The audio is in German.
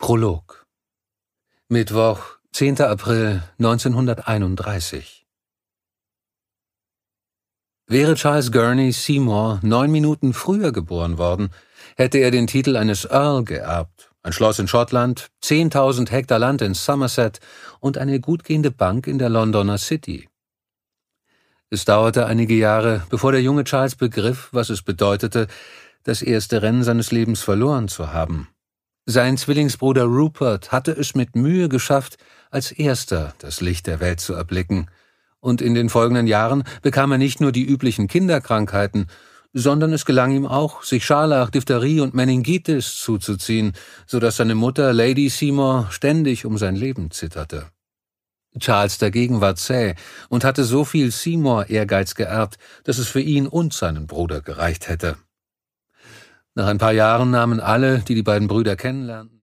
Prolog. Mittwoch, 10. April 1931. Wäre Charles Gurney Seymour 9 Minuten früher geboren worden, hätte er den Titel eines Earl geerbt, ein Schloss in Schottland, 10.000 Hektar Land in Somerset und eine gutgehende Bank in der Londoner City. Es dauerte einige Jahre, bevor der junge Charles begriff, was es bedeutete, das erste Rennen seines Lebens verloren zu haben. Sein Zwillingsbruder Rupert hatte es mit Mühe geschafft, als erster das Licht der Welt zu erblicken, und in den folgenden Jahren bekam er nicht nur die üblichen Kinderkrankheiten, sondern es gelang ihm auch, sich Scharlach, Diphtherie und Meningitis zuzuziehen, so dass seine Mutter Lady Seymour ständig um sein Leben zitterte. Charles dagegen war zäh und hatte so viel Seymour-Ehrgeiz geerbt, dass es für ihn und seinen Bruder gereicht hätte. Nach ein paar Jahren nahmen alle, die die beiden Brüder kennenlernten,